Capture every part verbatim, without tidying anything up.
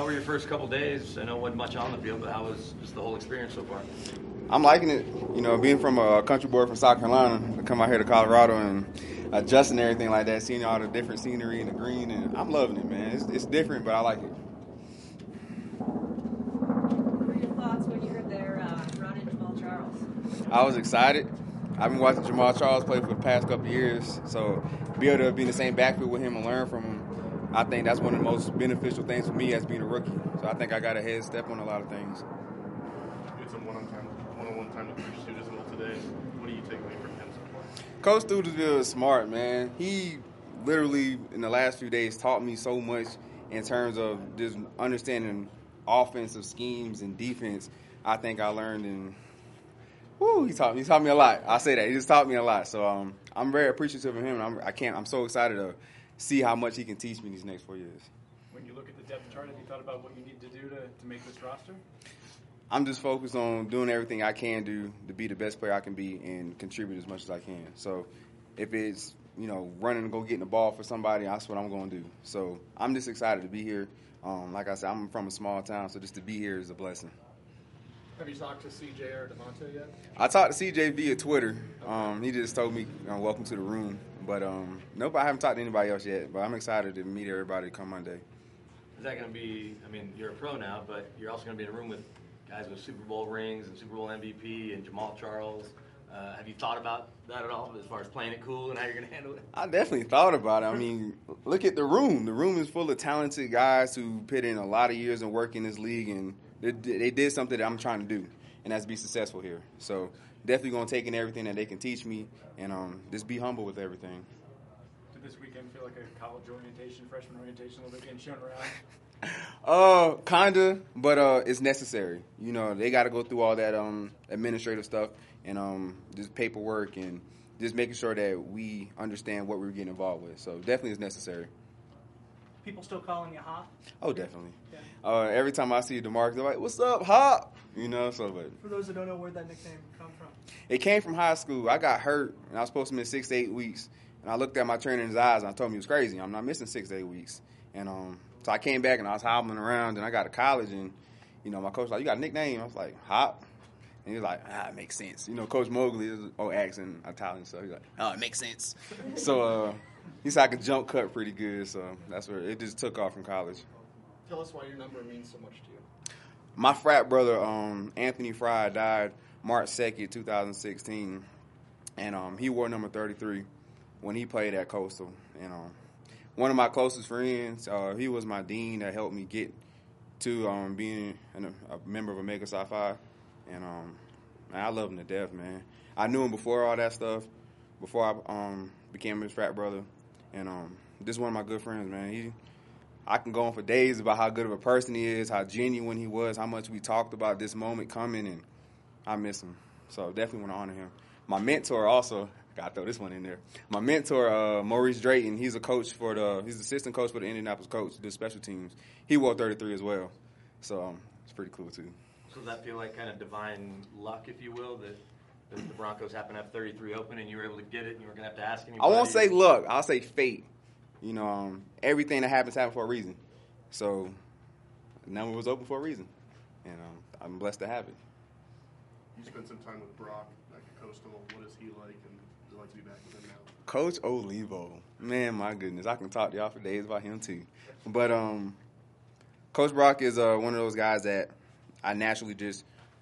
were your first couple days? I know it wasn't much on the field, but how was just the whole experience so far? I'm liking it. You know, being from a country boy from South Carolina, to come out here to Colorado and adjusting everything like that, seeing all the different scenery and the green, and I'm loving it, man. It's, it's different, but I like it. What were your thoughts when you heard their uh, run in Jamal Charles? I was excited. I've been watching Jamal Charles play for the past couple of years, so be able to be in the same backfield with him and learn from him, I think that's one of the most beneficial things for me as being a rookie. So I think I got a head step on a lot of things. You had some one-on-one time, one-on-one time with Coach Studesville today. What do you take away from him so far? Coach Studesville is smart, man. He literally, in the last few days, taught me so much in terms of just understanding offensive schemes and defense. I think I learned in Woo, he taught me. He taught me a lot. I say that he just taught me a lot. So um, I'm very appreciative of him. And I'm, I can't. I'm so excited to see how much he can teach me these next four years. When you look at the depth chart, have you thought about what you need to do to, to make this roster? I'm just focused on doing everything I can do to be the best player I can be and contribute as much as I can. So if it's, you know, running and go getting the ball for somebody, that's what I'm going to do. So I'm just excited to be here. Um, like I said, I'm from a small town, so just to be here is a blessing. Have you talked to C J or DeMonte yet? I talked to C J via Twitter. Um, he just told me, uh, welcome to the room. But um, nope, I haven't talked to anybody else yet. But I'm excited to meet everybody come Monday. Is that going to be, I mean, you're a pro now, but you're also going to be in a room with guys with Super Bowl rings and Super Bowl M V P and Jamal Charles. Uh, have you thought about that at all as far as playing it cool and how you're going to handle it? I definitely thought about it. I mean, look at the room. The room is full of talented guys who put in a lot of years of work in this league, and they, they did something that I'm trying to do, and that's be successful here. So definitely going to take in everything that they can teach me and um, just be humble with everything. Did this weekend feel like a college orientation, freshman orientation, a little bit getting shown around? Uh, kinda, but uh, it's necessary. You know, they got to go through all that um administrative stuff and um just paperwork and just making sure that we understand what we're getting involved with. So definitely it's necessary. People still calling you Hop? Oh, definitely. Yeah. Uh, every time I see DeMarcus, they're like, "What's up, Hop?" You know, so but For those that don't know, where'd that nickname come from? it came from high school. I got hurt and I was supposed to miss six to eight weeks, and I looked at my trainer in his eyes and I told him he was crazy. I'm not missing six to eight weeks, and um. So I came back and I was hobbling around, and I got to college, and you know my coach was like, "You got a nickname?" I was like, "Hop," and he was like, "Ah, it makes sense." You know, Coach Mowgli is old accent Italian, so he's like, "Oh, it makes sense." so uh, he said I could jump cut pretty good, so that's where it just took off from college. Tell us why your number means so much to you. My frat brother, um, Anthony Fry, died March second, two thousand sixteen, and um, he wore number thirty-three when he played at Coastal, and um. One of my closest friends, uh, he was my dean that helped me get to um, being an, a member of Omega Psi Phi. And um, man, I love him to death, man. I knew him before all that stuff, before I um, became his frat brother. And um, this is one of my good friends, man. He, I can go on for days about how good of a person he is, how genuine he was, how much we talked about this moment coming, and I miss him. So definitely want to honor him. My mentor also. Gotta throw this one in there. My mentor, uh, Maurice Drayton, he's a coach for the, he's the assistant coach for the Indianapolis Colts, the special teams. He wore thirty-three as well, so um, it's pretty cool too. So does that feel like kind of divine luck, if you will, that, that the Broncos happen to have thirty-three open and you were able to get it and you were gonna have to ask anybody? I won't say luck, I'll say fate. You know, um, everything that happens happens for a reason. So, the number was open for a reason, and um, I'm blessed to have it. You spent some time with Brock back at Coastal. What is he like, and like to be back with him now? Coach Olivo, man, my goodness, I can talk to y'all for days about him too. But um, Coach Brock is uh, one of those guys that I naturally just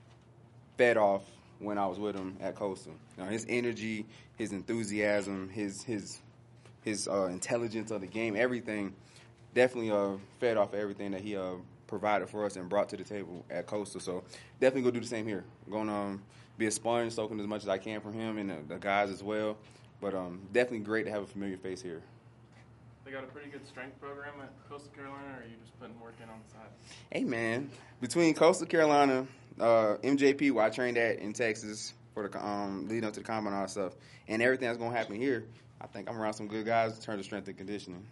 fed off when I was with him at Coastal. You know, his energy, his enthusiasm, his his his uh, intelligence of the game, everything definitely uh, fed off of everything that he uh, provided for us and brought to the table at Coastal. So definitely go do the same here. Going to um, be a sponge, soaking as much as I can from him and the, the guys as well. But um, definitely great to have a familiar face here. They got a pretty good strength program at Coastal Carolina, or are you just putting work in on the side? Hey, man. Between Coastal Carolina, uh, M J P, where I trained at in Texas, for the um, leading up to the combine and all that stuff, and everything that's going to happen here, I think I'm around some good guys in terms of strength and conditioning.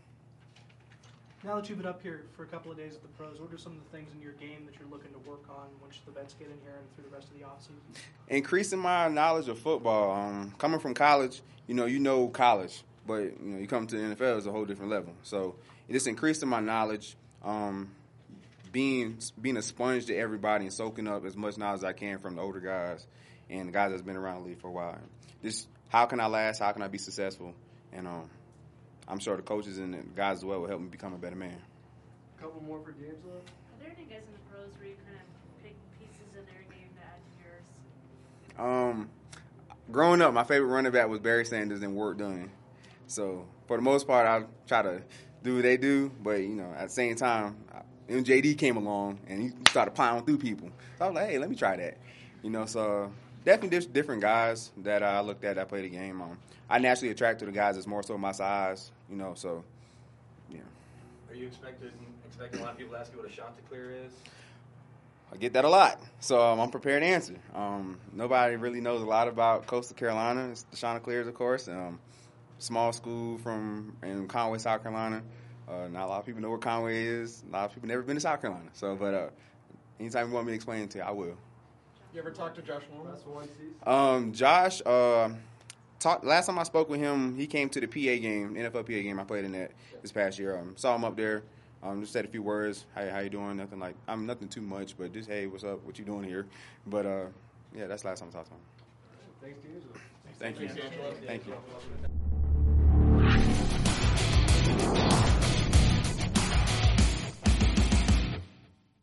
Now that you've been up here for a couple of days at the pros, what are some of the things in your game that you're looking to work on once the vets get in here and through the rest of the offseason? Increasing my knowledge of football. Um, coming from college, you know, you know college, but you know, you come to the N F L, it's a whole different level. So just increasing my knowledge, um, being being a sponge to everybody and soaking up as much knowledge as I can from the older guys and the guys that's been around the league for a while. Just how can I last? How can I be successful? And um, I'm sure the coaches and the guys as well will help me become a better man. A couple more for D'Angelo. Are there any guys in the pros where you kind of pick pieces of their game to add to yours? Um, growing up, my favorite running back was Barry Sanders and Ward Dunn. So for the most part, I try to do what they do, but you know, at the same time, M J D came along and he started plowing through people. So I was like, hey, let me try that. You know, so definitely there's different guys that I looked at that played the game. Um, I naturally attract to the guys that's more so my size. You know, so yeah. Are you expected expecting a lot of people to ask you what a shot to clear is? I get that a lot, so um, I'm prepared to answer. Um, nobody really knows a lot about Coastal Carolina. It's the Chanticleers, of course. Um, small school from in Conway, South Carolina. Uh, not a lot of people know where Conway is. A lot of people never been to South Carolina. So, but uh, anytime you want me to explain it to you, I will. You ever talk to Josh Norman? Um, Josh, uh, talk, last time I spoke with him, he came to the P A game, N F L P A game. I played in that this past year. Um, saw him up there. Um, just said a few words. Hey, how you doing? Nothing like, I'm nothing too much, but just, hey, what's up? What you doing here? But, uh, yeah, that's the last time I talked to him. Thanks, D'Angelo. Thank you. Thanks, D'Angelo. Thank you.